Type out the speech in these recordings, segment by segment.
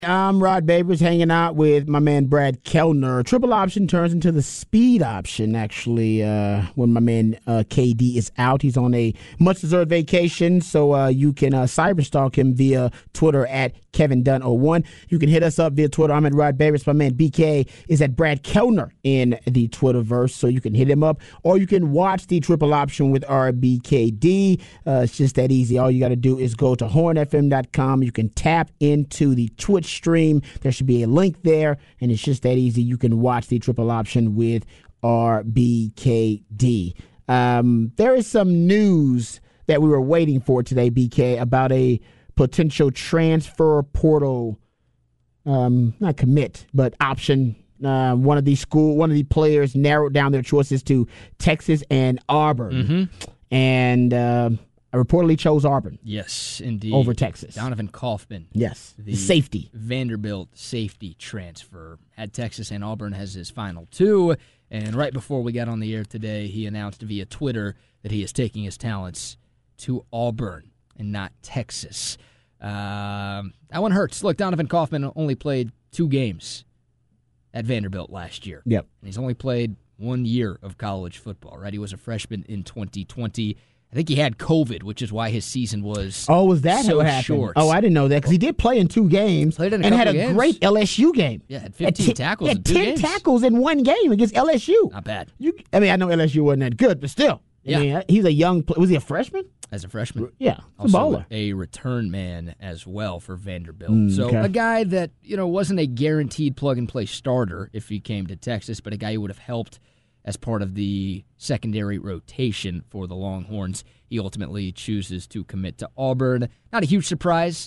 I'm Rod Babers hanging out with my man Brad Kellner. Triple option turns into the speed option, actually, when my man KD is out. He's on a much-deserved vacation, so you can cyberstalk him via Twitter at KevinDunn01. You can hit us up via Twitter. I'm at Rod Babers. My man BK is at Brad Kellner in the Twitterverse, so you can hit him up. Or you can watch the triple option with RBKD. It's just that easy. All you got to do is go to hornfm.com. You can tap into the Twitch stream. There should be a link there, and it's just that easy. You can watch the triple option with RBKD. There is some news that we were waiting for today, BK, about a potential transfer portal, not commit, but option. One of the players narrowed down their choices to Texas and Auburn. And reportedly chose Auburn. Yes, indeed. Over Texas. Donovan Kaufman. Yes, the safety. Vanderbilt safety transfer. Had Texas and Auburn as his final two. And right before we got on the air today, he announced via Twitter that he is taking his talents to Auburn and not Texas. That one hurts. Look, Donovan Kaufman only played 2 games at Vanderbilt last year. Yep. And he's only played 1 year of college football, right? He was a freshman in 2020. I think he had COVID, which is why his season was was that so what happened? short. Oh, I didn't know that because he did play in 2 games and had a great LSU game. Yeah, had 15 tackles in 2 10 games. tackles in 1 game against LSU. Not bad. I know LSU wasn't that good, but still. Yeah. I mean, he's a young was he a freshman? As a freshman. Yeah, also a bowler. A return man as well for Vanderbilt. So a guy that, wasn't a guaranteed plug-and-play starter if he came to Texas, but a guy who would have helped as part of the secondary rotation for the Longhorns. He ultimately chooses to commit to Auburn. Not a huge surprise.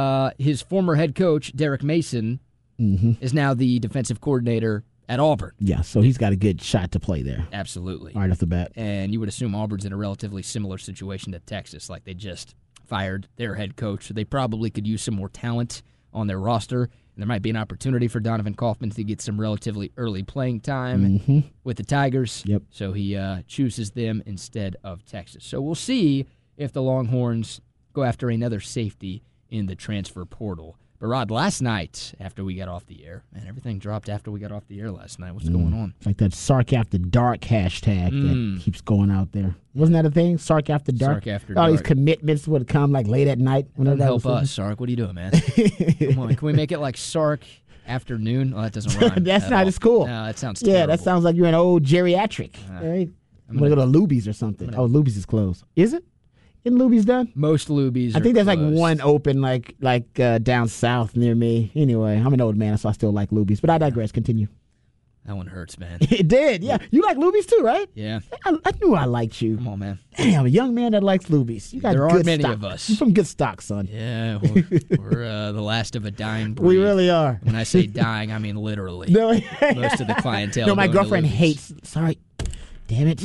His former head coach, Derek Mason, is now the defensive coordinator at Auburn. Yeah, so he's got a good shot to play there. Absolutely. Right off the bat. And you would assume Auburn's in a relatively similar situation to Texas. Like, they just fired their head coach, so they probably could use some more talent on their roster. And there might be an opportunity for Donovan Kaufman to get some relatively early playing time with the Tigers. Yep. So he chooses them instead of Texas. So we'll see if the Longhorns go after another safety in the transfer portal. But, Rod, last night, after we got off the air, man, everything dropped after we got off the air last night. What's going on? It's like that Sark After Dark hashtag that keeps going out there. Wasn't that a thing? Sark After Dark? Sark After All Dark. these commitments would come like late at night. Don't help us, Sark. What are you doing, man? Come on. Can we make it like Sark Afternoon? Oh, that doesn't rhyme. That's not as cool. No, that sounds terrible. Yeah, that sounds like you're an old geriatric. Right? I'm going to go to Luby's or something. Luby's is closed. Is it? Isn't Luby's done? Most Luby's are I think there's closed. like one open like down south near me. Anyway, I'm an old man, so I still like Luby's. But I digress. Continue. That one hurts, man. It did, yeah. You like Luby's too, right? Yeah. I knew I liked you. Come on, man. Damn, a young man that likes Luby's. You got There good aren't many stock. of us. You're from good stock, son. Yeah, we're the last of a dying breed. We really are. When I say dying, I mean literally. No, Most of the clientele. no, my going to girlfriend Luby's. hates. Sorry. Damn it.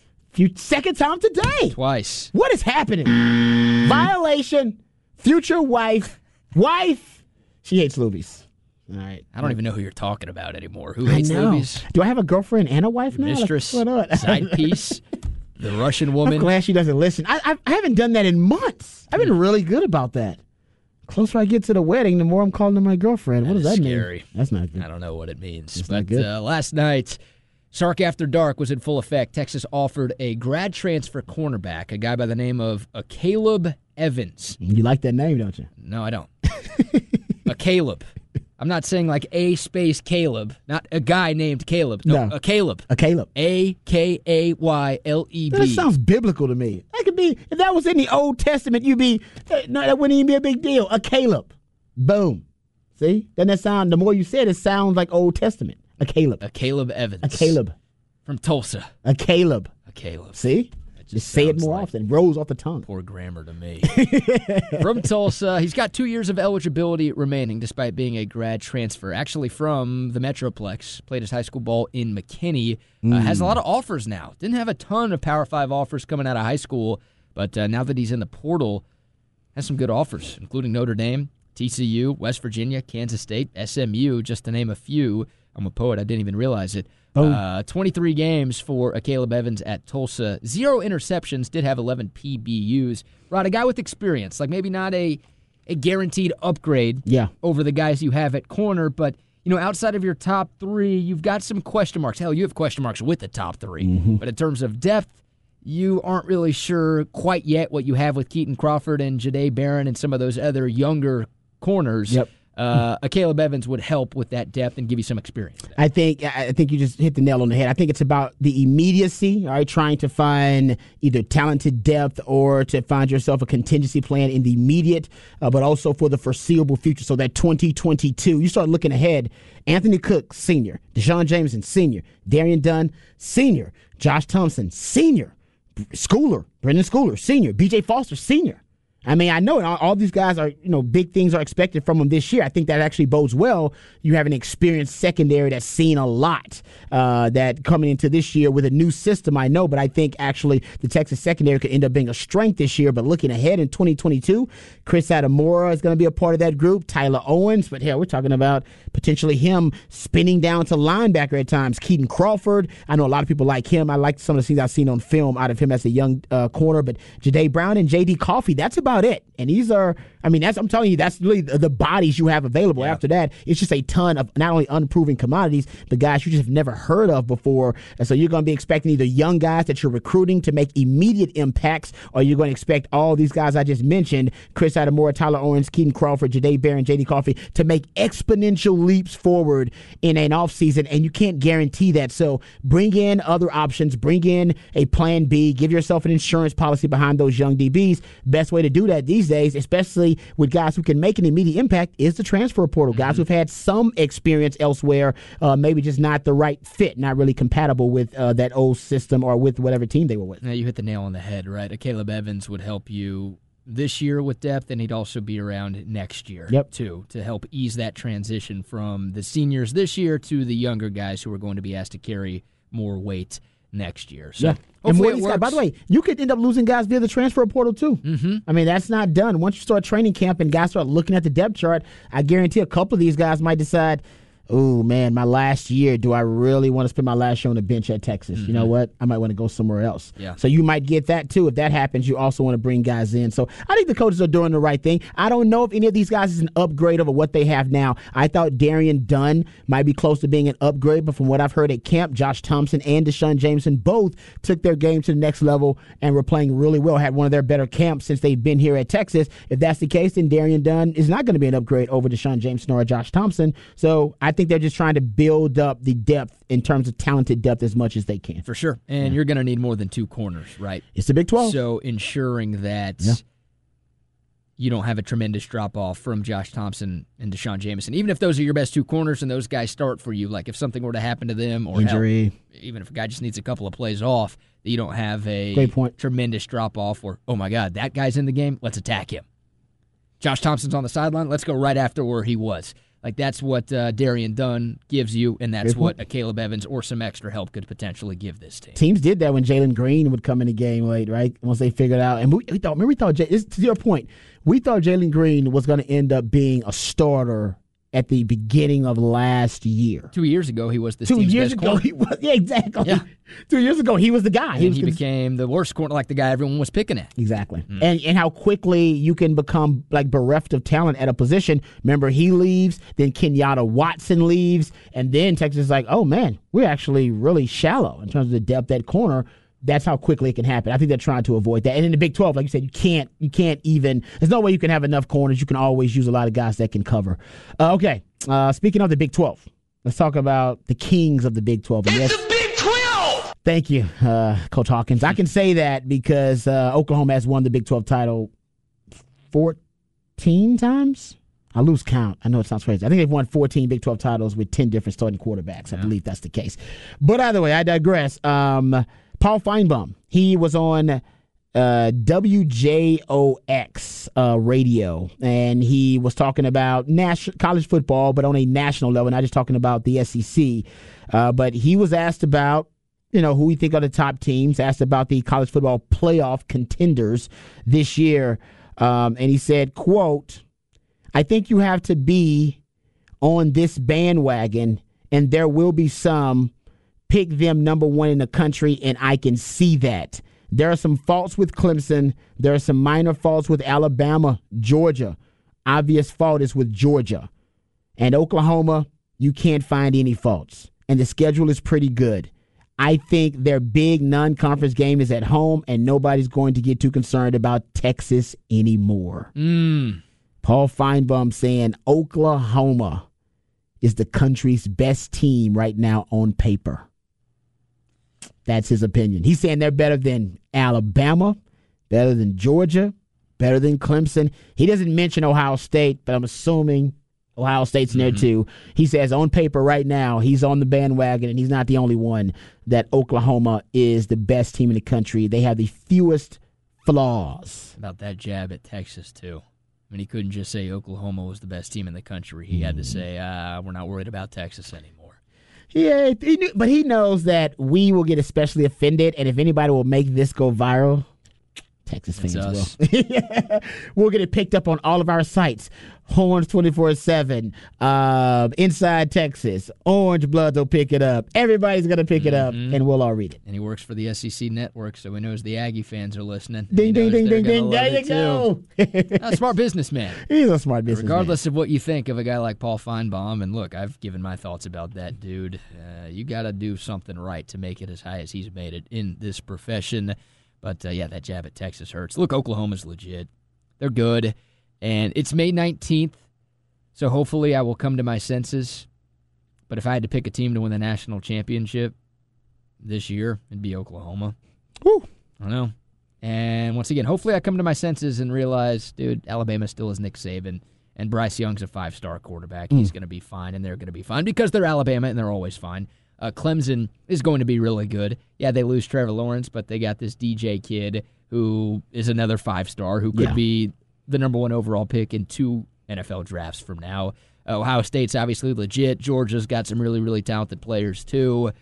Second time today. Twice. What is happening? Violation. Future wife. She hates Luby's. All right. I don't even know who you're talking about anymore. Who hates I know. Luby's? Do I have a girlfriend and a wife now? Mistress, What's going on? side piece, the Russian woman. I'm glad she doesn't listen. I haven't done that in months. I've been really good about that. Closer I get to the wedding, the more I'm calling her my girlfriend. What does that scary. mean? That's not good. I don't know what it means. It's but not good. Last night, Sark After Dark was in full effect. Texas offered a grad transfer cornerback, a guy by the name of Caleb Evans. You like that name, don't you? No, I don't. A Caleb. I'm not saying like a space Caleb, not a guy named Caleb. No, No. a Caleb. A Caleb. Akayleb. That sounds biblical to me. That could be, if that was in the Old Testament, no, that wouldn't even be a big deal. A Caleb. Boom. See? Doesn't that sound, the more you said it sounds like Old Testament. A Caleb. A Caleb Evans. A Caleb. From Tulsa. A Caleb. A Caleb. See? Just say it sounds more like often. It rolls off the tongue. Poor grammar to me. From Tulsa, he's got 2 years of eligibility remaining despite being a grad transfer. Actually from the Metroplex. Played his high school ball in McKinney. Has a lot of offers now. Didn't have a ton of Power 5 offers coming out of high school, but now that he's in the portal, has some good offers, including Notre Dame, TCU, West Virginia, Kansas State, SMU, just to name a few. I'm a poet. I didn't even realize it. 23 games for Caleb Evans at Tulsa. 0 interceptions. Did have 11 PBUs. Rod, a guy with experience. Like maybe not a a guaranteed upgrade over the guys you have at corner. But, outside of your top three, you've got some question marks. Hell, you have question marks with the top three. Mm-hmm. But in terms of depth, you aren't really sure quite yet what you have with Keaton Crawford and Jahdae Barron and some of those other younger corners. Yep. Caleb Evans would help with that depth and give you some experience there. I think you just hit the nail on the head. I think it's about the immediacy, all right, trying to find either talented depth or to find yourself a contingency plan in the immediate, but also for the foreseeable future. So that 2022, you start looking ahead. Anthony Cook, senior. Deshaun Jameson, senior. Darian Dunn, senior. Josh Thompson, senior. Brendan Schooler, senior. B.J. Foster, senior. I mean, I know all these guys are, big things are expected from them this year. I think that actually bodes well. You have an experienced secondary that's seen a lot that coming into this year with a new system, I know, but I think actually the Texas secondary could end up being a strength this year. But looking ahead in 2022, Chris Adamora is going to be a part of that group, Tyler Owens, but hell, we're talking about potentially him spinning down to linebacker at times. Keaton Crawford, I know a lot of people like him. I like some of the things I've seen on film out of him as a young corner, but Jahdae Brown and J.D. Coffey, that's about it. And these are, I'm telling you, that's really the bodies you have available. After that, it's just a ton of not only unproven commodities, but guys you just have never heard of before. And so you're going to be expecting either young guys that you're recruiting to make immediate impacts, or you're going to expect all these guys I just mentioned, Chris Adamora, Tyler Owens, Keaton Crawford, Jahdae Barron, J.D. Coffey, to make exponential leaps forward in an offseason, and you can't guarantee that. So bring in other options, bring in a plan B, give yourself an insurance policy behind those young DBs. Best way to do that these days, especially with guys who can make an immediate impact, is the transfer portal. Guys who've had some experience elsewhere, maybe just not the right fit, not really compatible with that old system or with whatever team they were with. Yeah, you hit the nail on the head, right? Caleb Evans would help you this year with depth, and he'd also be around next year, too, to help ease that transition from the seniors this year to the younger guys who are going to be asked to carry more weight next year. So and more guys, by the way, you could end up losing guys via the transfer portal too. Mm-hmm. I mean, that's not done. Once you start training camp and guys start looking at the depth chart, I guarantee a couple of these guys might decide, oh, man, my last year, do I really want to spend my last year on the bench at Texas? Mm-hmm. You know what? I might want to go somewhere else. Yeah. So you might get that, too. If that happens, you also want to bring guys in. So I think the coaches are doing the right thing. I don't know if any of these guys is an upgrade over what they have now. I thought Darian Dunn might be close to being an upgrade, but from what I've heard at camp, Josh Thompson and Deshaun Jameson both took their game to the next level and were playing really well, had one of their better camps since they've been here at Texas. If that's the case, then Darian Dunn is not going to be an upgrade over Deshaun Jameson or Josh Thompson. So I think they're just trying to build up the depth in terms of talented depth as much as they can. For sure. And you're going to need more than two corners, right? It's the Big 12. So ensuring that you don't have a tremendous drop-off from Josh Thompson and Deshaun Jameson. Even if those are your best two corners and those guys start for you, like if something were to happen to them or injury, even if a guy just needs a couple of plays off, you don't have a tremendous drop-off or, oh my God, that guy's in the game, let's attack him. Josh Thompson's on the sideline, let's go right after where he was. Like, that's what Darian Dunn gives you, and that's what a Caleb Evans or some extra help could potentially give this team. Teams did that when Jalen Green would come in the game late, right? Once they figured out. And we thought, to your point, we thought Jalen Green was going to end up being a starter at the beginning of last year. 2 years ago, he was the team's best corner. He was, exactly. Yeah. 2 years ago, he was the guy. And he became the worst corner, like the guy everyone was picking at. Exactly. Mm. And how quickly you can become like bereft of talent at a position. Remember, he leaves, then Kenyatta Watson leaves, and then Texas is like, oh, man, we're actually really shallow in terms of the depth at corner. That's how quickly it can happen. I think they're trying to avoid that. And in the Big 12, like you said, you can't even. There's no way you can have enough corners. You can always use a lot of guys that can cover. Okay. Speaking of the Big 12, let's talk about the kings of the Big 12. It's the Big 12. Thank you, Coach Hawkins. I can say that because Oklahoma has won the Big 12 title 14 times. I lose count. I know it sounds crazy. I think they've won 14 Big 12 titles with 10 different starting quarterbacks. I believe that's the case. But either way, I digress. Paul Feinbaum, he was on WJOX radio, and he was talking about college football, but on a national level, not just talking about the SEC. But he was asked about, who we think are the top teams, asked about the college football playoff contenders this year. And he said, quote, I think you have to be on this bandwagon, and there will be some pick them number one in the country, and I can see that. There are some faults with Clemson. There are some minor faults with Alabama, Georgia. obvious fault is with Georgia. And Oklahoma, you can't find any faults. And the schedule is pretty good. I think their big non-conference game is at home, and nobody's going to get too concerned about Texas anymore. Paul Feinbaum saying Oklahoma is the country's best team right now on paper. That's his opinion. He's saying they're better than Alabama, better than Georgia, better than Clemson. He doesn't mention Ohio State, but I'm assuming Ohio State's in there too. He says on paper right now, he's on the bandwagon, and he's not the only one, that Oklahoma is the best team in the country. They have the fewest flaws. About that jab at Texas, too. I mean, he couldn't just say Oklahoma was the best team in the country. He had to say, we're not worried about Texas anymore. Yeah, but he knows that we will get especially offended, and if anybody will make this go viral, Texas fans will. We'll get it picked up on all of our sites. Horns 24/7, Inside Texas, Orange Bloods will pick it up. Everybody's going to pick it up, and we'll all read it. And he works for the SEC Network, so he knows the Aggie fans are listening. Ding, ding, ding, ding, ding. There you go. A smart businessman. He's a smart businessman. Regardless of what you think of a guy like Paul Feinbaum, and look, I've given my thoughts about that dude. You got to do something right to make it as high as he's made it in this profession. But, that jab at Texas hurts. Look, Oklahoma's legit. They're good. And it's May 19th, so hopefully I will come to my senses. But if I had to pick a team to win the national championship this year, it'd be Oklahoma. Woo. I don't know. And once again, hopefully I come to my senses and realize, dude, Alabama still has Nick Saban, and Bryce Young's a 5-star quarterback. He's going to be fine, and they're going to be fine because they're Alabama, and they're always fine. Clemson is going to be really good. Yeah, they lose Trevor Lawrence, but they got this DJ kid who is another 5-star who could be the number 1 overall pick in 2 NFL drafts from now. Ohio State's obviously legit. Georgia's got some really, really talented players, too.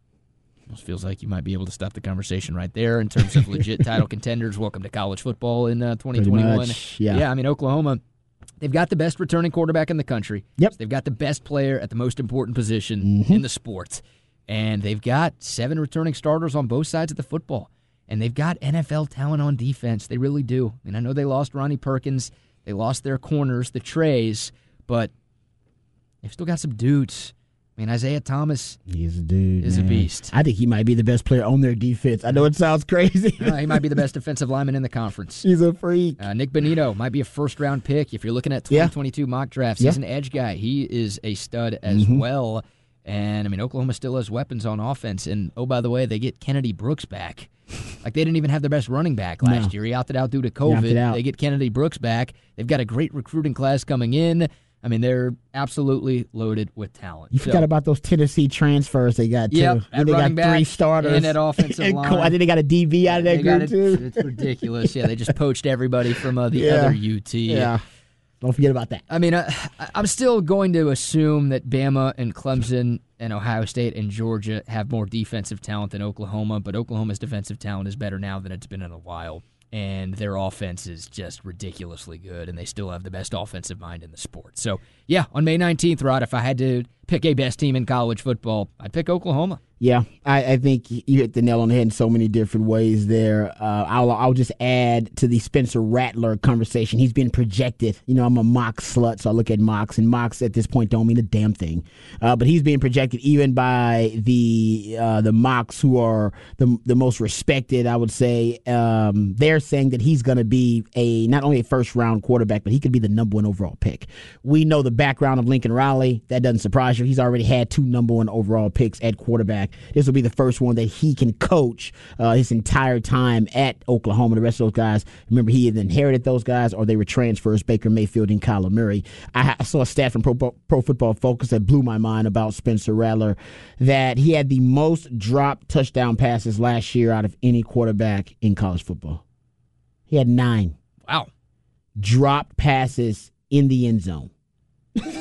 Almost feels like you might be able to stop the conversation right there in terms of legit title contenders. Welcome to college football in 2021. Yeah, I mean, Oklahoma, they've got the best returning quarterback in the country. Yep. So they've got the best player at the most important position in the sport. And they've got 7 returning starters on both sides of the football. And they've got NFL talent on defense. They really do. And I know they lost Ronnie Perkins. They lost their corners, the Trays. But they've still got some dudes. I mean, Isaiah Thomas he's a dude. Is a beast. I think he might be the best player on their defense. I know it sounds crazy. He might be the best defensive lineman in the conference. He's a freak. Nick Bonito might be a first-round pick. If you're looking at 2022 mock drafts, he's an edge guy. He is a stud as well. And, I mean, Oklahoma still has weapons on offense. And, oh, by the way, they get Kennedy Brooks back. Like, they didn't even have their best running back last year. He opted out due to COVID. They get Kennedy Brooks back. They've got a great recruiting class coming in. I mean, they're absolutely loaded with talent. You forgot about those Tennessee transfers they got, too. Yep, and they got 3 starters. And that offensive line. I think they got a DB out of that group, too. It's ridiculous. Yeah, they just poached everybody from the other UT. Yeah. Don't forget about that. I mean, I'm still going to assume that Bama and Clemson and Ohio State and Georgia have more defensive talent than Oklahoma, but Oklahoma's defensive talent is better now than it's been in a while. And their offense is just ridiculously good, and they still have the best offensive mind in the sport. So, yeah, on May 19th, Rod, if I had to pick a best team in college football, I'd pick Oklahoma. Yeah, I think you hit the nail on the head in so many different ways there. I'll just add to the Spencer Rattler conversation. He's been projected. You know, I'm a mock slut, so I look at mocks, and mocks at this point don't mean a damn thing. But he's being projected even by the mocks who are the most respected, I would say. They're saying that he's going to be not only a first-round quarterback, but he could be the number 1 overall pick. We know the background of Lincoln Riley. That doesn't surprise you. He's already had 2 number 1 overall picks at quarterback. This will be the first one that he can coach his entire time at Oklahoma. The rest of those guys, remember, he either inherited those guys or they were transfers, Baker Mayfield and Kyler Murray. I saw a stat from Pro Football Focus that blew my mind about Spencer Rattler, that he had the most dropped touchdown passes last year out of any quarterback in college football. He had 9. Wow. Dropped passes in the end zone.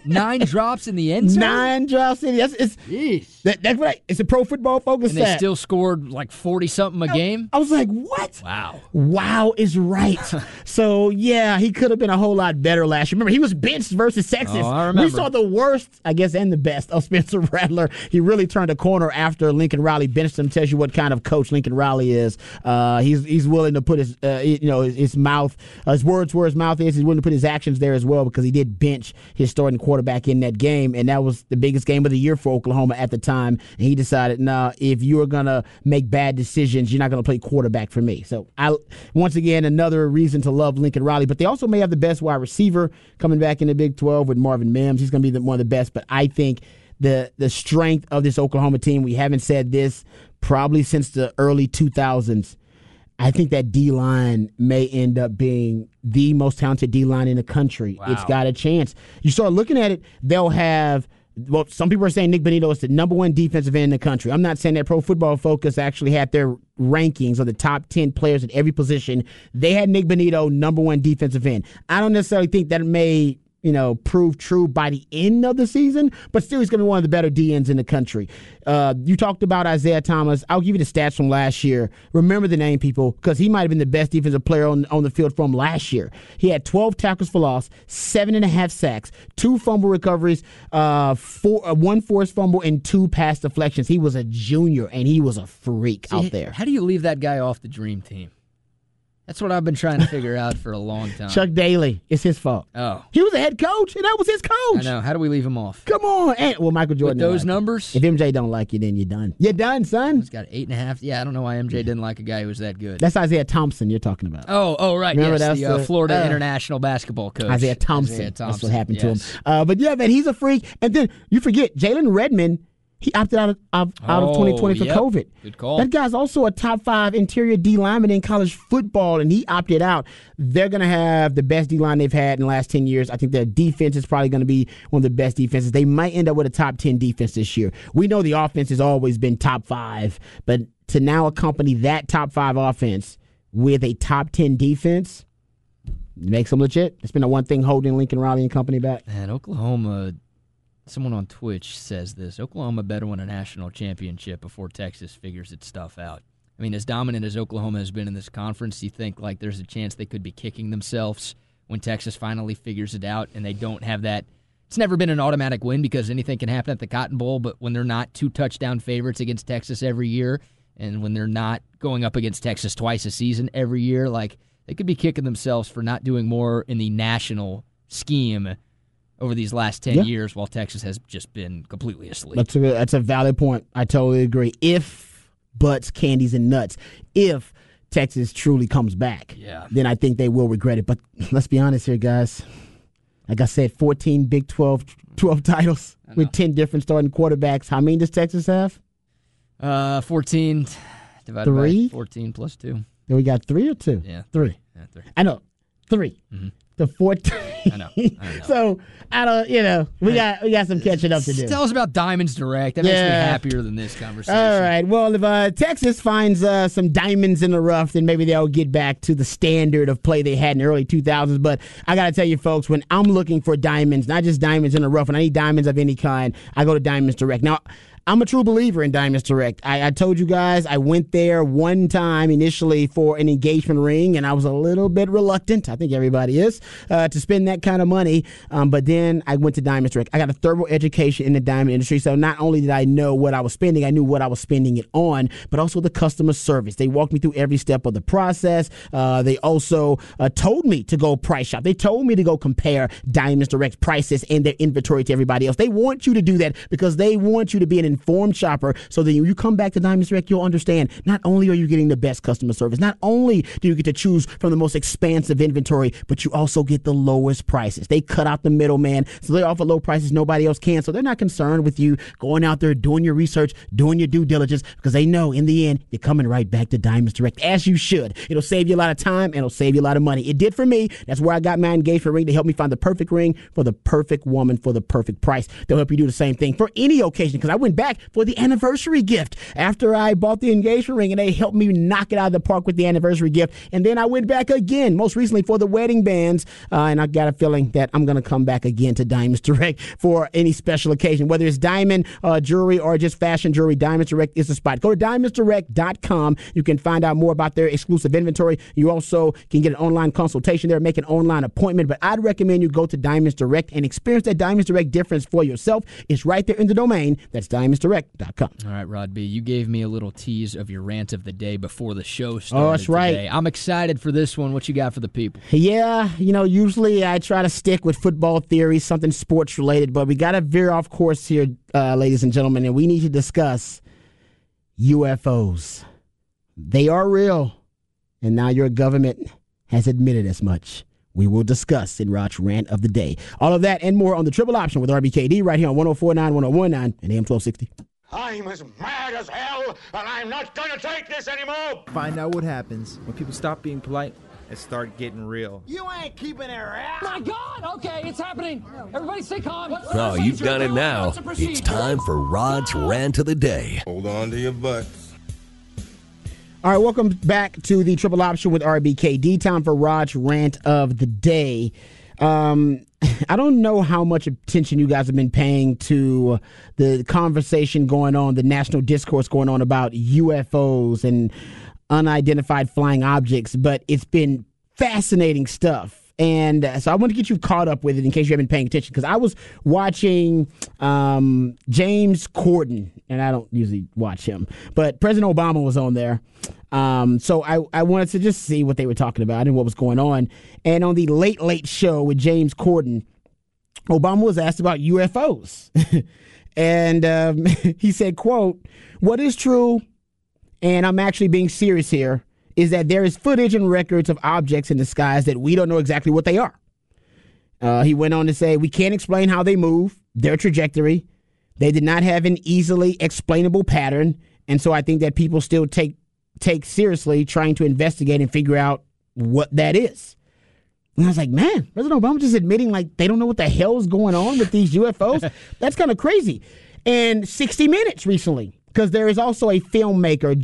9 drops in the end zone? 9 drops in. That's right. It's a Pro Football Focus And stat. they still scored like 40-something a game? I was like, what? Wow. Wow is right. So, yeah, he could have been a whole lot better last year. Remember, he was benched versus Texas. Oh, I remember. We saw the worst, I guess, and the best of Spencer Rattler. He really turned a corner after Lincoln Riley benched him. Tells you what kind of coach Lincoln Riley is. He's willing to put his mouth, his words where his mouth is. He's willing to put his actions there as well because he did bench his starting quarterback in that game, and that was the biggest game of the year for Oklahoma at the time. And he decided, if you're going to make bad decisions, you're not going to play quarterback for me. So, once again, another reason to love Lincoln Riley. But they also may have the best wide receiver coming back in the Big 12 with Marvin Mims. He's going to be one of the best. But I think the strength of this Oklahoma team, we haven't said this probably since the early 2000s. I think that D-line may end up being the most talented D-line in the country. Wow. It's got a chance. You start looking at it, they'll have, well, some people are saying Nick Bonitto is the number 1 defensive end in the country. I'm not saying that Pro Football Focus actually had their rankings of the top 10 players at every position. They had Nick Bonitto number 1 defensive end. I don't necessarily think that may prove true by the end of the season, but still he's going to be one of the better DNs in the country. You talked about Isaiah Thomas. I'll give you the stats from last year. Remember the name, people, because he might have been the best defensive player on the field from last year. He had 12 tackles for loss, 7.5 sacks, 2 fumble recoveries, 1 forced fumble, and 2 pass deflections. He was a junior, and he was a freak out there. How do you leave that guy off the dream team? That's what I've been trying to figure out for a long time. Chuck Daly. It's his fault. Oh. He was a head coach, and that was his coach. I know. How do we leave him off? Come on. Michael Jordan. With those numbers? If MJ don't like you, then you're done. You're done, son. He's got 8.5. Yeah, I don't know why MJ didn't like a guy who was that good. That's Isaiah Thompson you're talking about. Oh, right. Remember, yes, that's the Florida international basketball coach. Isaiah Thompson. That's what happened to him. But, yeah, man, he's a freak. And then you forget, Jalen Redmond, he opted out of 2020 for COVID. Good call. That guy's also a top 5 interior D lineman in college football, and he opted out. They're going to have the best D line they've had in the last 10 years. I think their defense is probably going to be one of the best defenses. They might end up with a top 10 defense this year. We know the offense has always been top 5, but to now accompany that top 5 offense with a top 10 defense makes them legit. It's been the one thing holding Lincoln Riley and company back. Man, Oklahoma. Someone on Twitch says this. Oklahoma better win a national championship before Texas figures its stuff out. I mean, as dominant as Oklahoma has been in this conference, you think like there's a chance they could be kicking themselves when Texas finally figures it out and they don't have that. It's never been an automatic win because anything can happen at the Cotton Bowl, but when they're not 2 touchdown favorites against Texas every year and when they're not going up against Texas twice a season every year, like they could be kicking themselves for not doing more in the national scheme over these last 10 years while Texas has just been completely asleep. That's a valid point. I totally agree. If butts, candies, and nuts, if Texas truly comes back, then I think they will regret it. But let's be honest here, guys. Like I said, 14 Big 12 titles with 10 different starting quarterbacks. How many does Texas have? 14 divided 3? by 14 plus 2. Then we got 3 or 2? Yeah. 3. Yeah, 3. I know. 3. Mm-hmm. The 14. I know. So we got some catching up to do. Tell us about Diamonds Direct. That makes me happier than this conversation. All right. Well, if Texas finds some diamonds in the rough, then maybe they'll get back to the standard of play they had in the early 2000s. But I got to tell you, folks, when I'm looking for diamonds, not just diamonds in the rough, and I need diamonds of any kind, I go to Diamonds Direct. Now, I'm a true believer in Diamonds Direct. I told you guys I went there one time initially for an engagement ring, and I was a little bit reluctant, I think everybody is, to spend that kind of money. But then I went to Diamonds Direct. I got a thorough education in the diamond industry, so not only did I know what I was spending, I knew what I was spending it on, but also the customer service. They walked me through every step of the process. They also told me to go price shop. They told me to go compare Diamonds Direct prices and their inventory to everybody else. They want you to do that because they want you to be an informed shopper, so that when you come back to Diamonds Direct, you'll understand not only are you getting the best customer service, not only do you get to choose from the most expansive inventory, but you also get the lowest prices. They cut out the middleman, so they offer low prices nobody else can. So they're not concerned with you going out there, doing your research, doing your due diligence, because they know in the end, you're coming right back to Diamonds Direct, as you should. It'll save you a lot of time, and it'll save you a lot of money. It did for me. That's where I got my engagement ring. They helped me find the perfect ring for the perfect woman for the perfect price. They'll help you do the same thing for any occasion, because I went back back for the anniversary gift after I bought the engagement ring, and they helped me knock it out of the park with the anniversary gift. And then I went back again, most recently for the wedding bands, and I got a feeling that I'm going to come back again to Diamonds Direct for any special occasion, whether it's diamond jewelry or just fashion jewelry. Diamonds Direct is the spot. Go to diamondsdirect.com. You can find out more about their exclusive inventory. You also can get an online consultation there, make an online appointment. But I'd recommend you go to Diamonds Direct and experience that Diamonds Direct difference for yourself. It's right there in the domain. That's diamondsdirect.com. All right, Rod B., you gave me a little tease of your rant of the day before the show started. Oh, that's right. Today. I'm excited for this one. What you got for the people? Yeah, usually I try to stick with football theories, something sports related, but we got to veer off course here, ladies and gentlemen, and we need to discuss UFOs. They are real, and now your government has admitted as much. We will discuss in Rod's Rant of the Day. All of that and more on the Triple Option with RBKD right here on 104.9, 101.9, and AM 1260. I'm as mad as hell, and I'm not gonna take this anymore! Find out what happens when people stop being polite and start getting real. You ain't keeping it real! My God! Okay, it's happening. Everybody stay calm. Oh, you've done it now. It's time for Rod's Rant of the Day. Hold on to your butts. All right, welcome back to the Triple Option with RBKD. Time for Rod's Rant of the Day. I don't know how much attention you guys have been paying to the conversation going on, the national discourse going on about UFOs and unidentified flying objects, but it's been fascinating stuff. And so I want to get you caught up with it in case you haven't been paying attention, because I was watching James Corden, and I don't usually watch him, but President Obama was on there. So I wanted to just see what they were talking about and what was going on. And on the Late Late Show with James Corden, Obama was asked about UFOs. And he said, quote, "What is true, and I'm actually being serious here, is that there is footage and records of objects in the skies that we don't know exactly what they are." He went on to say, "We can't explain how they move, their trajectory. They did not have an easily explainable pattern. And so I think that people still take seriously trying to investigate and figure out what that is." And I was like, man, President Obama just admitting like they don't know what the hell's going on with these UFOs. That's kind of crazy. And 60 Minutes recently, because there is also a filmmaker,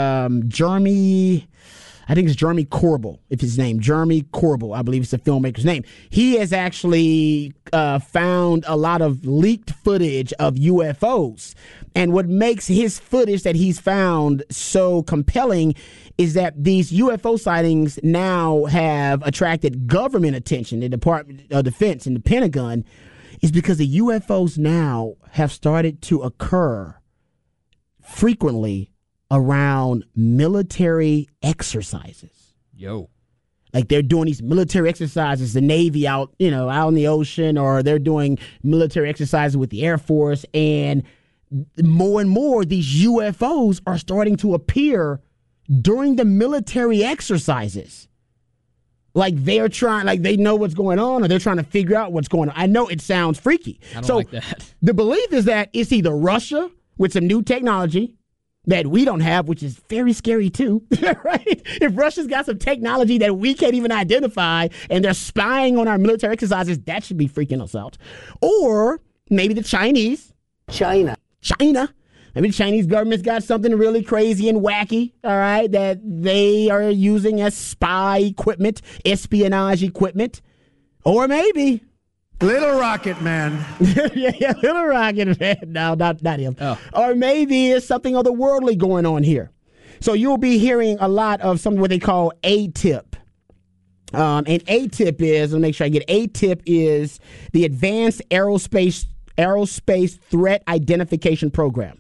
Jeremy Corbell, if his name, Jeremy Corbell, I believe it's the filmmaker's name. He has actually found a lot of leaked footage of UFOs. And what makes his footage that he's found so compelling is that these UFO sightings now have attracted government attention. The Department of Defense and the Pentagon is because the UFOs now have started to occur frequently around military exercises. Yo. Like they're doing these military exercises, the Navy out in the ocean, or they're doing military exercises with the Air Force. And more these UFOs are starting to appear during the military exercises. Like they're trying, like they know what's going on, or they're trying to figure out what's going on. I know it sounds freaky. I don't like that. The belief is that it's either Russia with some new technology that we don't have, which is very scary too, right? If Russia's got some technology that we can't even identify and they're spying on our military exercises, that should be freaking us out. Or maybe the Chinese. China. Maybe the Chinese government's got something really crazy and wacky, all right, that they are using as spy equipment, espionage equipment. Or maybe Little Rocket Man. yeah, Little Rocket Man. No, not him. Oh. Or maybe it's something otherworldly going on here. So you'll be hearing a lot of something what they call ATIP. And ATIP is, let me make sure I get ATIP is the Advanced Aerospace Threat Identification Program.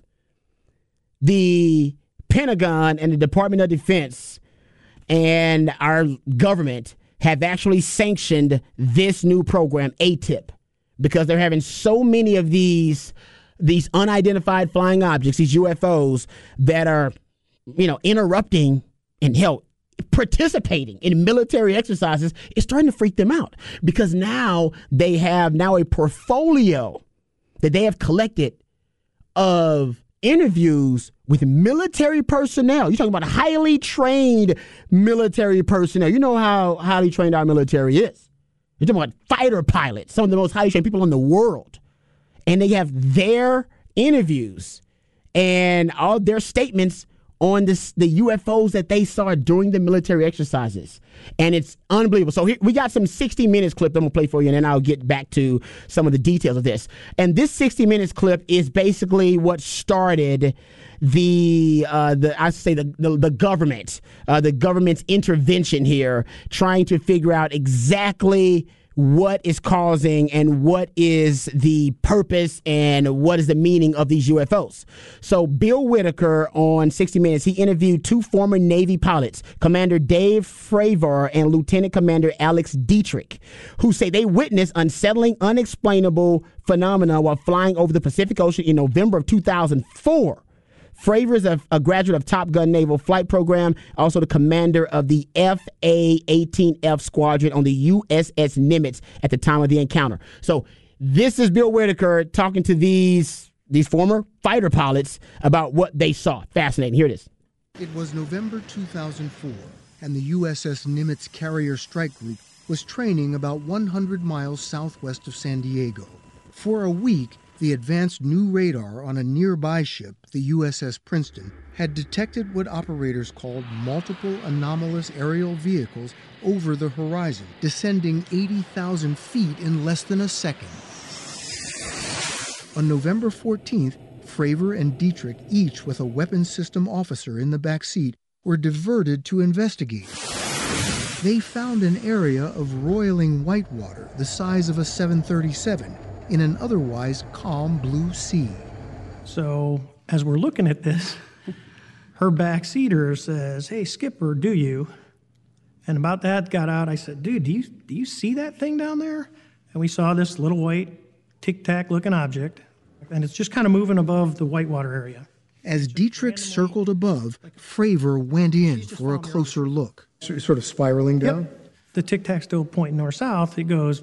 The Pentagon and the Department of Defense and our government have actually sanctioned this new program, ATIP, because they're having so many of these unidentified flying objects, these UFOs, that are, interrupting and participating in military exercises. It's starting to freak them out because now they have a portfolio that they have collected of interviews with military personnel. You're talking about highly trained military personnel. You know how highly trained our military is. You're talking about fighter pilots, some of the most highly trained people in the world. And they have their interviews and all their statements on the UFOs that they saw during the military exercises. And it's unbelievable. So here, we got some 60 Minutes clip I'm going to play for you, and then I'll get back to some of the details of this. And this 60 Minutes clip is basically what started the government's intervention here, trying to figure out exactly what is causing and what is the purpose and what is the meaning of these UFOs. So Bill Whitaker on 60 Minutes, he interviewed two former Navy pilots, Commander Dave Fravor and Lieutenant Commander Alex Dietrich, who say they witnessed unsettling, unexplainable phenomena while flying over the Pacific Ocean in November of 2004. Fravor is a graduate of Top Gun Naval Flight Program, also the commander of the FA-18F Squadron on the USS Nimitz at the time of the encounter. So this is Bill Whitaker talking to these former fighter pilots about what they saw. Fascinating. Here it is. It was November 2004, and the USS Nimitz Carrier Strike Group was training about 100 miles southwest of San Diego. For a week, the advanced new radar on a nearby ship, the USS Princeton, had detected what operators called multiple anomalous aerial vehicles over the horizon, descending 80,000 feet in less than a second. On November 14th, Fravor and Dietrich, each with a weapons system officer in the back seat, were diverted to investigate. They found an area of roiling whitewater the size of a 737, in an otherwise calm blue sea. So as we're looking at this, her backseater says, "Hey, Skipper, do you?" And about that got out, I said, "Dude, do you see that thing down there?" And we saw this little white tic-tac looking object, and it's just kind of moving above the whitewater area. As Dietrich circled above, Fravor went in for a closer look. So it's sort of spiraling down? Yep. The tic-tac's still pointing north-south. It goes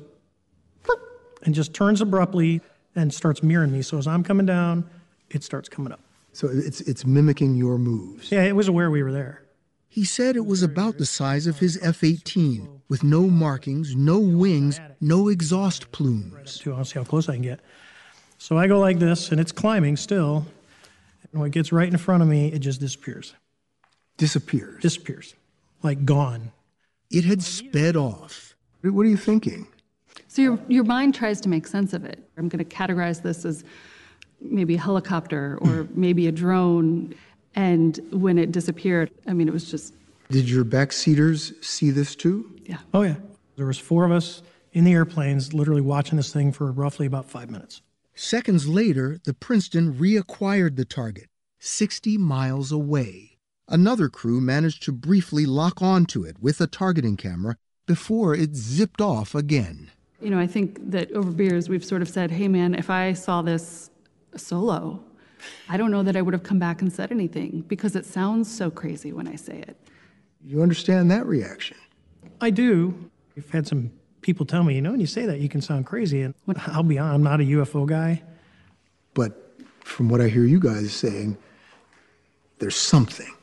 and just turns abruptly and starts mirroring me. So as I'm coming down, it starts coming up. So it's mimicking your moves. Yeah, it was aware we were there. He said it was about the size of his F-18, with no markings, no wings, no exhaust plumes. I'll see how close I can get. So I go like this, and it's climbing still. And when it gets right in front of me, it just disappears. Disappears? Disappears. Like gone. It had sped off. What are you thinking? So your mind tries to make sense of it. I'm going to categorize this as maybe a helicopter or maybe a drone. And when it disappeared, I mean, it was just... Did your backseaters see this too? Yeah. Oh, yeah. There was 4 of us in the airplanes literally watching this thing for roughly about 5 minutes. Seconds later, the Princeton reacquired the target, 60 miles away. Another crew managed to briefly lock onto it with a targeting camera before it zipped off again. You know, I think that over beers, we've sort of said, hey, man, if I saw this solo, I don't know that I would have come back and said anything because it sounds so crazy when I say it. You understand that reaction? I do. I've had some people tell me, when you say that, you can sound crazy. And I'll be honest, I'm not a UFO guy. But from what I hear you guys saying, there's something.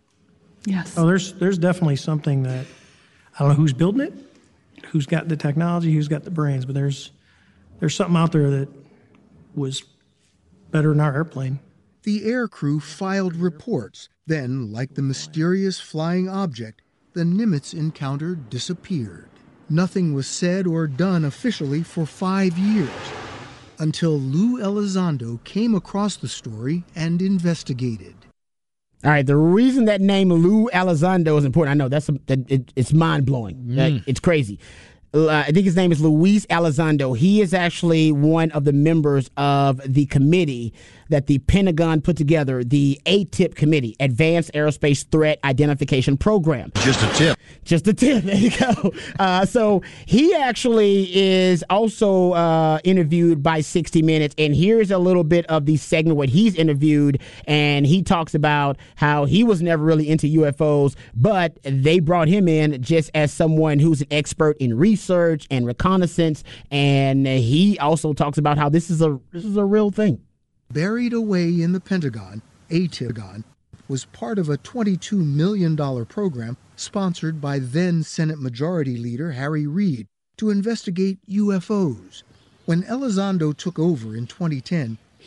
Yes. Oh, there's definitely something that, I don't know who's building it, who's got the technology, who's got the brains, but there's something out there that was better than our airplane. The aircrew filed reports. Then, like the mysterious flying object, the Nimitz encounter disappeared. Nothing was said or done officially for 5 years, until Lou Elizondo came across the story and investigated. All right, the reason that name Lou Elizondo is important, I know it's mind-blowing. It's crazy. I think his name is Luis Elizondo. He is actually one of the members of the committee that the Pentagon put together, the ATIP committee, Advanced Aerospace Threat Identification Program. Just a tip. Just a tip. There you go. So he actually is also interviewed by 60 Minutes, and here's a little bit of the segment where he's interviewed, and he talks about how he was never really into UFOs, but they brought him in just as someone who's an expert in research and reconnaissance, and he also talks about how this is a real thing. Buried away in the Pentagon, ATIP was part of a $22 million program sponsored by then Senate Majority Leader Harry Reid to investigate UFOs. When Elizondo took over in 2010,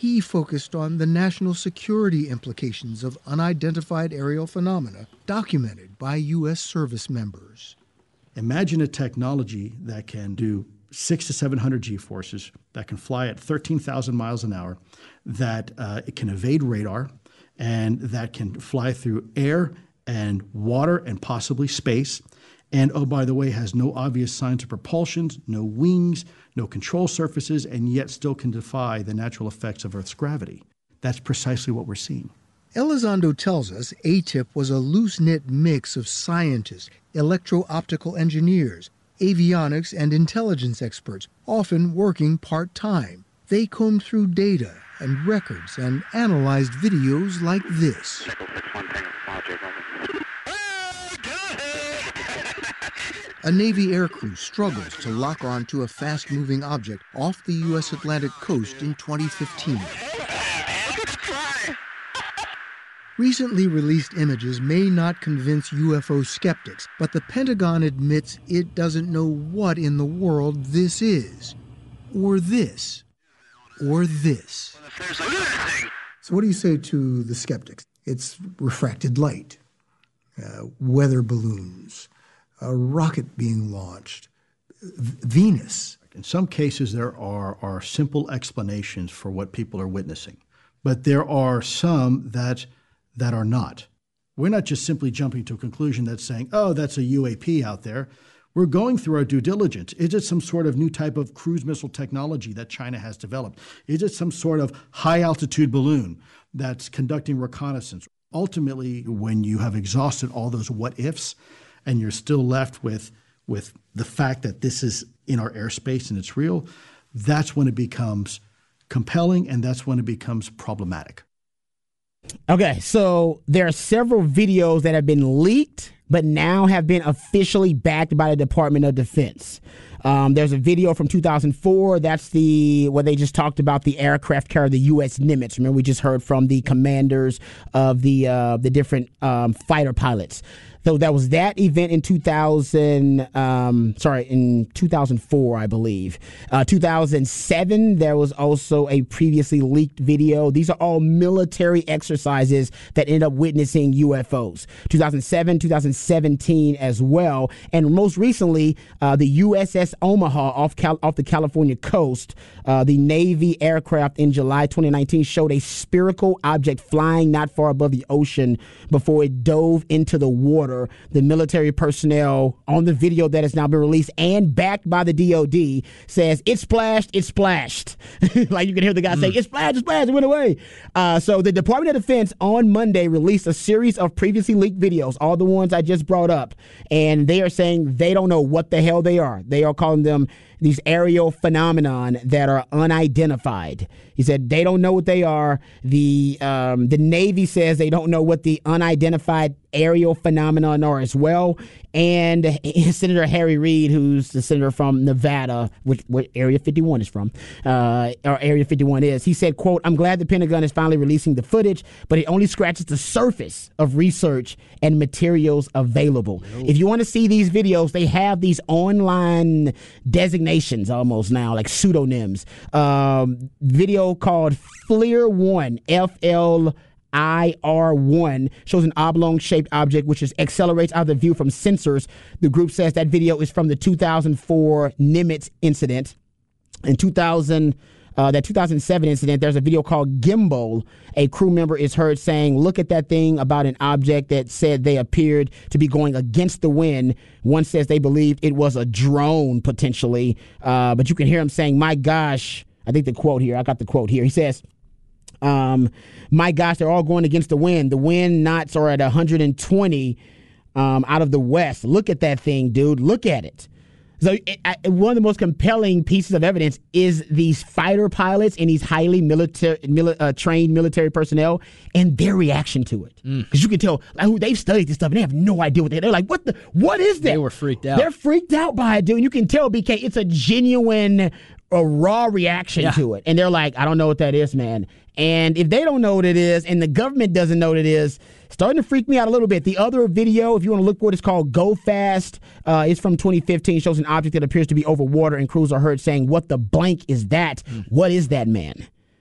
He focused on the national security implications of unidentified aerial phenomena documented by U.S. service members. Imagine a technology that can do 600 to 700 G-forces, that can fly at 13,000 miles an hour, that it can evade radar, and that can fly through air and water and possibly space. And, oh, by the way, has no obvious signs of propulsion, no wings, no control surfaces, and yet still can defy the natural effects of Earth's gravity. That's precisely what we're seeing. Elizondo tells us ATIP was a loose-knit mix of scientists, electro-optical engineers, avionics and intelligence experts, often working part-time. They combed through data and records and analyzed videos like this. A Navy aircrew struggles to lock on to a fast-moving object off the U.S. Atlantic coast in 2015. Recently released images may not convince UFO skeptics, but the Pentagon admits it doesn't know what in the world this is. Or this. Or this. So what do you say to the skeptics? It's refracted light, weather balloons, a rocket being launched, Venus. In some cases, there are simple explanations for what people are witnessing, but there are some that are not. We're not just simply jumping to a conclusion that's saying, oh, that's a UAP out there. We're going through our due diligence. Is it some sort of new type of cruise missile technology that China has developed? Is it some sort of high-altitude balloon that's conducting reconnaissance? Ultimately, when you have exhausted all those what-ifs, and you're still left with the fact that this is in our airspace and it's real, that's when it becomes compelling and that's when it becomes problematic. Okay, so there are several videos that have been leaked, but now have been officially backed by the Department of Defense. There's a video from 2004. That's where they just talked about the aircraft carrier, the U.S. Nimitz. Remember, we just heard from the commanders of the different fighter pilots. So that was that event in 2004, I believe. 2007, there was also a previously leaked video. These are all military exercises that end up witnessing UFOs. 2007, 2017 as well. And most recently, the USS Omaha off the California coast, the Navy aircraft in July 2019 showed a spherical object flying not far above the ocean before it dove into the water. The military personnel on the video that has now been released and backed by the DOD says, it splashed. Like you can hear the guy say, it splashed, it went away. So the Department of Defense on Monday released a series of previously leaked videos, all the ones I just brought up, and they are saying they don't know what the hell they are. They are calling them these aerial phenomenon that are unidentified. He said they don't know what they are. The Navy says they don't know what the unidentified aerial phenomenon are as well. And Senator Harry Reid, who's the senator from Nevada, which Area 51 is from, or Area 51 is, he said, quote, I'm glad the Pentagon is finally releasing the footage, but it only scratches the surface of research and materials available. If you want to see these videos, they have these online designations almost now, like pseudonyms. Video called FLIR 1, FLIR1, shows an oblong-shaped object which accelerates out of the view from sensors. The group says that video is from the 2004 Nimitz incident. In 2007 incident, there's a video called Gimbal. A crew member is heard saying, look at that thing, about an object that said they appeared to be going against the wind. One says they believed it was a drone, potentially. But you can hear him saying, my gosh, I think I got the quote here. He says, my gosh, they're all going against the wind. The wind knots are at 120 out of the west. Look at that thing, dude. Look at it. So one of the most compelling pieces of evidence is these fighter pilots and these highly trained military personnel and their reaction to it. Because you can tell they've studied this stuff and they have no idea they're like, what is that? They were freaked out. They're freaked out by it, dude. And you can tell, BK, it's a genuine, a raw reaction to it. And they're like, I don't know what that is, man. And if they don't know what it is and the government doesn't know what it is, starting to freak me out a little bit. The other video, if you want to look for it, it's called Go Fast. It's from 2015. Shows an object that appears to be over water, and crews are heard saying, what the blank is that? What is that, man?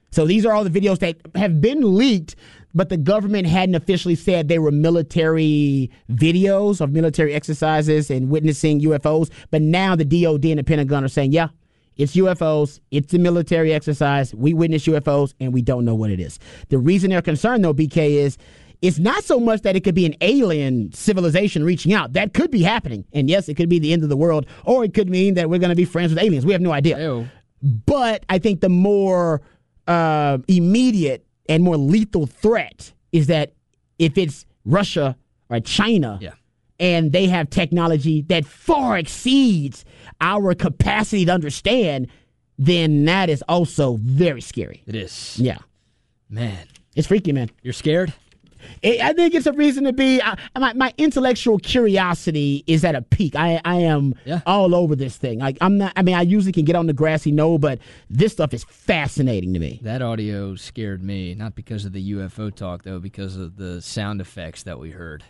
So these are all the videos that have been leaked, but the government hadn't officially said they were military videos of military exercises and witnessing UFOs. But now the DOD and the Pentagon are saying, yeah, it's UFOs. It's a military exercise. We witness UFOs, and we don't know what it is. The reason they're concerned, though, BK, is it's not so much that it could be an alien civilization reaching out. That could be happening. And, yes, it could be the end of the world, or it could mean that we're going to be friends with aliens. We have no idea. Ew. But I think the more immediate and more lethal threat is that if it's Russia or China, and they have technology that far exceeds our capacity to understand, then that is also very scary. It is. Yeah. Man. It's freaky, man. You're scared? I think it's a reason to be. My intellectual curiosity is at a peak. I am all over this thing. I'm not. I mean, I usually can get on the grassy knoll, but this stuff is fascinating to me. That audio scared me, not because of the UFO talk, though, because of the sound effects that we heard.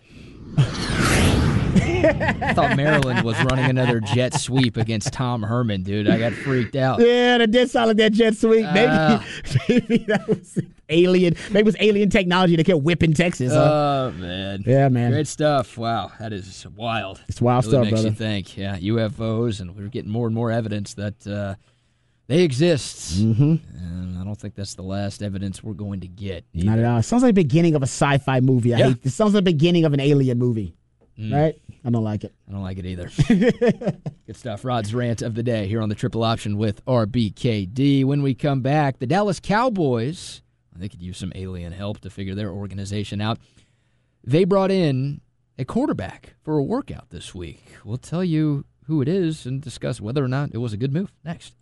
I thought Maryland was running another jet sweep against Tom Herman, dude. I got freaked out. Yeah, that did sound like that jet sweep. Maybe that was alien. Maybe it was alien technology that kept whipping Texas. Oh, man. Yeah, man. Great stuff. Wow, that is wild. It's wild really stuff, makes brother. You think. Yeah, UFOs, and we're getting more and more evidence that they exist. Mm-hmm. And I don't think that's the last evidence we're going to get. Not at all. It sounds like the beginning of a sci-fi movie. It sounds like the beginning of an alien movie. Right? I don't like it. I don't like it either. Good stuff. Rod's rant of the day here on the Triple Option with RBKD. When we come back, the Dallas Cowboys, they could use some alien help to figure their organization out. They brought in a quarterback for a workout this week. We'll tell you who it is and discuss whether or not it was a good move next.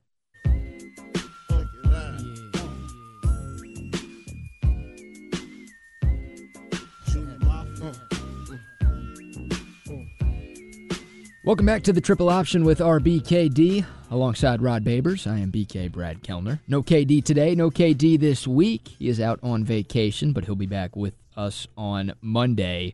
Welcome back to the Triple Option with RBKD. Alongside Rod Babers, I am BK Brad Kellner. No KD today, no KD this week. He is out on vacation, but he'll be back with us on Monday.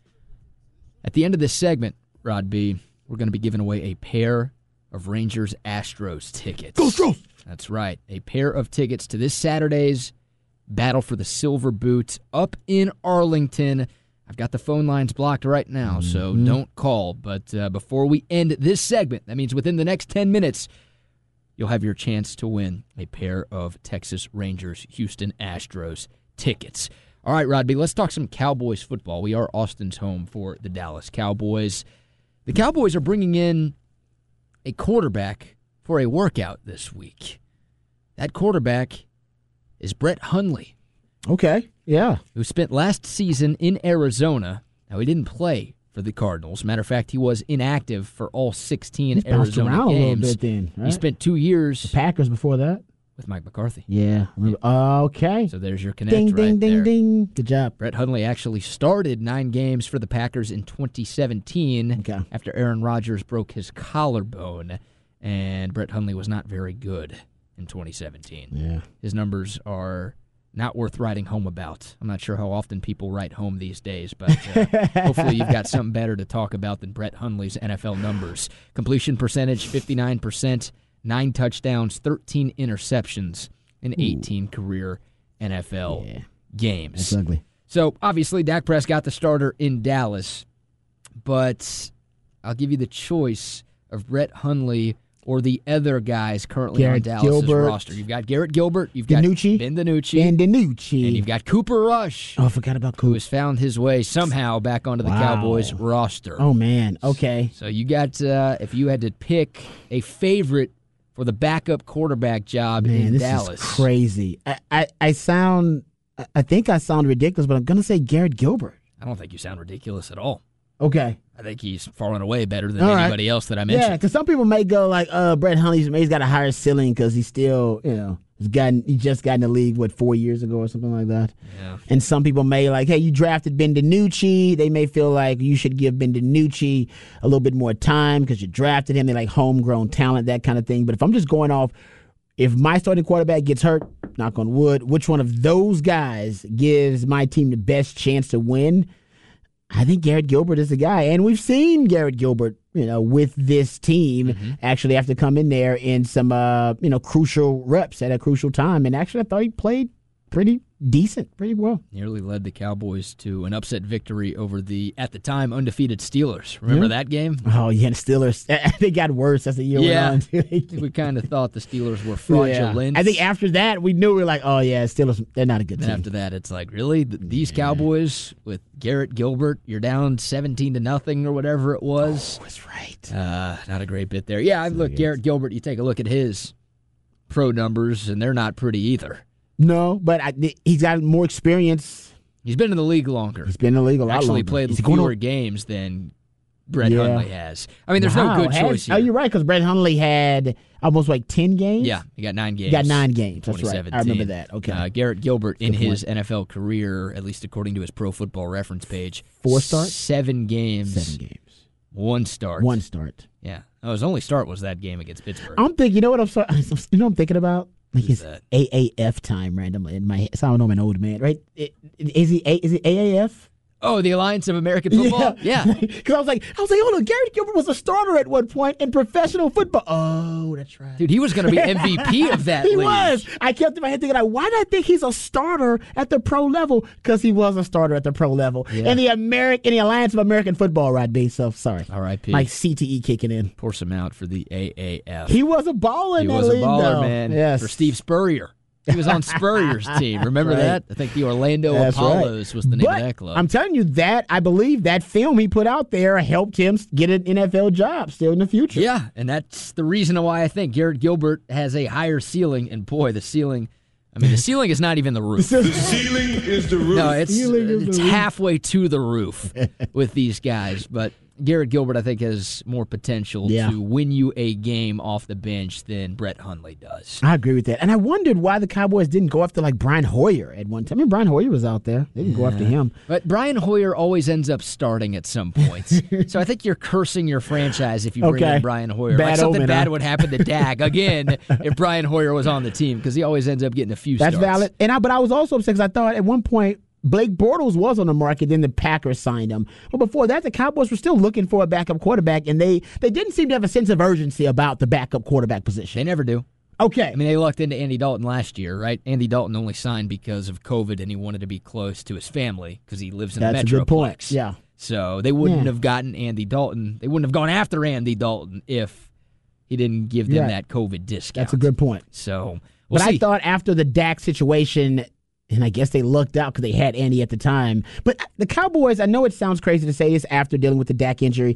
At the end of this segment, Rod B, we're going to be giving away a pair of Rangers-Astros tickets. Go Astros! That's right. A pair of tickets to this Saturday's Battle for the Silver Boot up in Arlington. I've got the phone lines blocked right now, so don't call. But before we end this segment, that means within the next 10 minutes, you'll have your chance to win a pair of Texas Rangers Houston Astros tickets. All right, Rodby, let's talk some Cowboys football. We are Austin's home for the Dallas Cowboys. The Cowboys are bringing in a quarterback for a workout this week. That quarterback is Brett Hundley. Okay, yeah. Who spent last season in Arizona. Now, he didn't play for the Cardinals. Matter of fact, he was inactive for all 16 Arizona around games. A little bit then, right? He spent 2 years. The Packers before that. With Mike McCarthy. Yeah. Okay. So there's your connect ding, right ding, there. Ding, ding, Good job. Brett Hundley actually started 9 games for the Packers in 2017 after Aaron Rodgers broke his collarbone, and Brett Hundley was not very good in 2017. Yeah. His numbers are not worth writing home about. I'm not sure how often people write home these days, but hopefully you've got something better to talk about than Brett Hundley's NFL numbers. Completion percentage, 59%, 9 touchdowns, 13 interceptions in 18 career NFL games. That's ugly. So, obviously, Dak Prescott, the starter in Dallas, but I'll give you the choice of Brett Hundley or the other guys currently Garrett on Dallas' Gilbert. roster. You've got Garrett Gilbert, you've got DiNucci. Ben DiNucci, And DiNucci. and you've got Cooper Rush, Oh, I forgot about who Coop. has found his way somehow back onto the Wow. Cowboys roster. Oh, man. Okay. So you got, if you had to pick a favorite for the backup quarterback job Man, in this Dallas. is crazy. I think I sound ridiculous, but I'm going to say Garrett Gilbert. I don't think you sound ridiculous at all. Okay. I think he's far and away better than All right. anybody else that I Yeah, mentioned. because some people may go like, Brett Hundley's got a higher ceiling because he's still, he just got in the league, 4 years ago or something like that. Yeah. And some people may like, hey, you drafted Ben DiNucci. They may feel like you should give Ben DiNucci a little bit more time because you drafted him. They like homegrown talent, that kind of thing. But if I'm just going off, if my starting quarterback gets hurt, knock on wood, which one of those guys gives my team the best chance to win? I think Garrett Gilbert is the guy. And we've seen Garrett Gilbert with this team, actually have to come in there in some, crucial reps at a crucial time. And actually, I thought he played pretty decent, pretty well. Nearly led the Cowboys to an upset victory over the, at the time, undefeated Steelers. Remember that game? Oh, yeah, the Steelers. They got worse as the year went on. I think we kind of thought the Steelers were fraudulent. Yeah. I think after that, we knew we were like, oh, yeah, Steelers, they're not a good team. And after that, it's like, really? These Cowboys with Garrett Gilbert, you're down 17-0 or whatever it was. Oh, that's right. Not a great bit there. Yeah, look, Garrett Gilbert, you take a look at his pro numbers, and they're not pretty either. No, but he's got more experience. He's been in the league longer. He's been in the league a lot Actually longer. played fewer games than Brett Hundley has. I mean, there's no good choice here. Oh, you're right, because Brett Hundley had almost 10 games? Yeah, he got 9 games. He got 9 games, that's right. I remember that. Okay. Garrett Gilbert, in his NFL career, at least according to his Pro Football Reference page, 4 starts? 7 games. 7 games. 1 start. 1 start. Yeah. Oh, his only start was that game against Pittsburgh. I'm thinking, you know what I'm thinking about? Like his AAF time randomly in my head. So I don't know, I'm an old man, right? Is it AAF? Oh, the Alliance of American Football? Yeah. Because I was like, oh no, Garrett Gilbert was a starter at one point in professional football. Oh, that's right. Dude, he was going to be MVP of that league. He was. I kept in my head thinking, why did I think he's a starter at the pro level? Because he was a starter at the pro level. Yeah. In the Alliance of American Football, right, B? So, sorry. R.I.P. My CTE kicking in. Pour some out for the AAF. He was a baller in that league, He was a baller, though. man. Yes. For Steve Spurrier. He was on Spurrier's team. Remember that? I think the Orlando Apollos was the name of that club. I'm telling you that I believe that film he put out there helped him get an NFL job still in the future. Yeah, and that's the reason why I think Garrett Gilbert has a higher ceiling. And boy, the ceiling is not even the roof. The ceiling is the roof. No, it's halfway to the roof with these guys. But Garrett Gilbert, I think, has more potential to win you a game off the bench than Brett Hundley does. I agree with that. And I wondered why the Cowboys didn't go after, Brian Hoyer at one time. I mean, Brian Hoyer was out there. They didn't go after him. But Brian Hoyer always ends up starting at some point. So I think you're cursing your franchise if you bring in Brian Hoyer. Something bad would happen to Dak, again, if Brian Hoyer was on the team, because he always ends up getting a few starts. That's valid. But I was also upset because I thought at one point, Blake Bortles was on the market, then the Packers signed him. But before that, the Cowboys were still looking for a backup quarterback, and they didn't seem to have a sense of urgency about the backup quarterback position. They never do. Okay. I mean, they lucked into Andy Dalton last year, right? Andy Dalton only signed because of COVID, and he wanted to be close to his family because he lives in the Metroplex. That's a good point, yeah. So they wouldn't have gotten Andy Dalton. They wouldn't have gone after Andy Dalton if he didn't give them that COVID discount. That's a good point. So But I thought after the Dak situation, and I guess they lucked out because they had Andy at the time. But the Cowboys, I know it sounds crazy to say this after dealing with the Dak injury.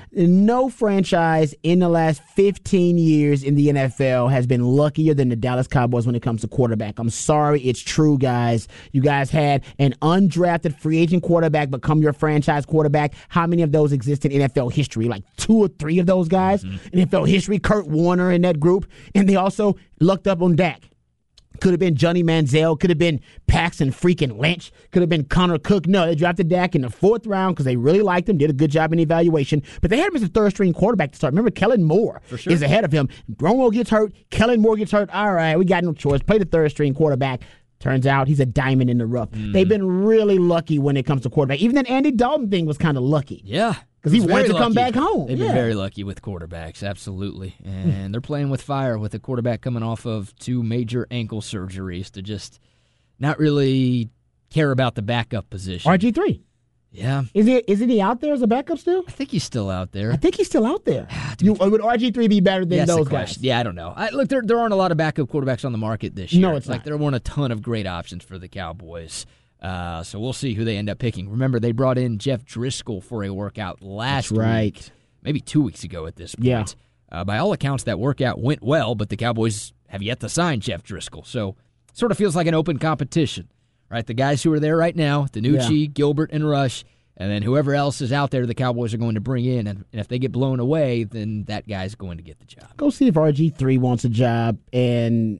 No franchise in the last 15 years in the NFL has been luckier than the Dallas Cowboys when it comes to quarterback. I'm sorry, it's true, guys. You guys had an undrafted free agent quarterback become your franchise quarterback. How many of those exist in NFL history? Like 2 or 3 of those guys in NFL history. Kurt Warner in that group. And they also lucked up on Dak. Could have been Johnny Manziel. Could have been Paxton freaking Lynch. Could have been Connor Cook. No, they drafted Dak in the 4th round because they really liked him, did a good job in evaluation. But they had him as a third-string quarterback to start. Remember, Kellen Moore is ahead of him. Romo gets hurt. Kellen Moore gets hurt. All right, we got no choice. Play the third-string quarterback. Turns out he's a diamond in the rough. They've been really lucky when it comes to quarterback. Even that Andy Dalton thing was kind of lucky. Yeah. Because he wanted to come back home. They've been very lucky with quarterbacks, absolutely. And they're playing with fire with a quarterback coming off of 2 major ankle surgeries to just not really care about the backup position. RG3. Yeah. Isn't he out there as a backup still? I think he's still out there. I think he's still out there. Would RG3 be better than those guys? Yeah, I don't know. Look, there aren't a lot of backup quarterbacks on the market this year. No, it's like there weren't a ton of great options for the Cowboys. So we'll see who they end up picking. Remember, they brought in Jeff Driscoll for a workout last week, maybe 2 weeks ago at this point. Yeah. By all accounts, that workout went well, but the Cowboys have yet to sign Jeff Driscoll. So sort of feels like an open competition, right? The guys who are there right now, Danucci, Gilbert, and Rush, and then whoever else is out there the Cowboys are going to bring in. And if they get blown away, then that guy's going to get the job. Go see if RG3 wants a job. And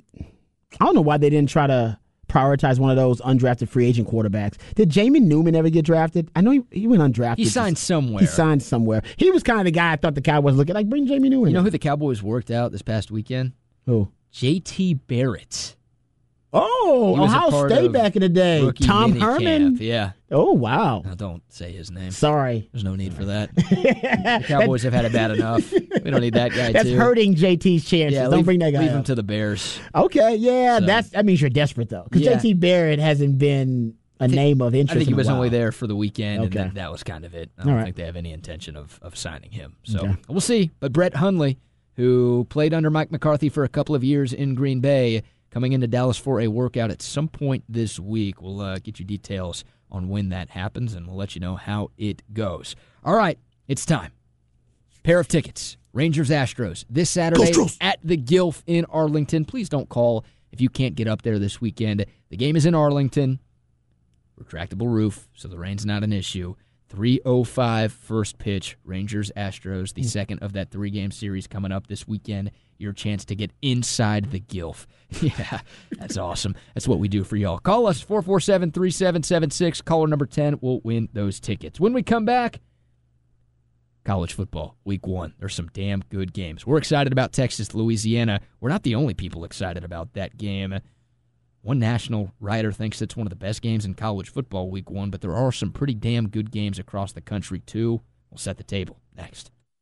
I don't know why they didn't try to prioritize one of those undrafted free agent quarterbacks. Did Jamie Newman ever get drafted? I know he went undrafted. He signed somewhere. He was kind of the guy I thought the Cowboys looked at. Like, bring Jamie Newman. You know who the Cowboys worked out this past weekend? Who? J.T. Barrett. Oh, He was a Ohio part State of back in the day. rookie Tom mini Herman. camp. Yeah. Oh, wow. Now, don't say his name. Sorry. There's no need for that. The Cowboys have had it bad enough. We don't need that guy, That's too. hurting JT's chances. Yeah, Don't bring that guy leave up. him to the Bears. Okay, yeah, So- that means you're desperate, though. Because Yeah. JT Barrett hasn't been a name of interest I think he in a was while. only there for the weekend, Okay. and that was kind of it. I don't All right. think they have any intention of signing him. So Okay. we'll see. But Brett Hundley, who played under Mike McCarthy for a couple of years in Green Bay, coming into Dallas for a workout at some point this week. We'll get you details on when that happens, and we'll let you know how it goes. All right, it's time. Pair of tickets. Rangers-Astros this Saturday at the Gilf in Arlington. Please don't call if you can't get up there this weekend. The game is in Arlington. Retractable roof, so the rain's not an issue. 3:05 first pitch, Rangers-Astros, the second of that three-game series coming up this weekend. Your chance to get inside the Gilf. Yeah, that's awesome. That's what we do for y'all. Call us, 447-3776. Caller number 10 will win those tickets. When we come back, college football, week 1. There's some damn good games. We're excited about Texas, Louisiana. We're not the only people excited about that game. One national writer thinks it's one of the best games in college football week 1, but there are some pretty damn good games across the country, too. We'll set the table next.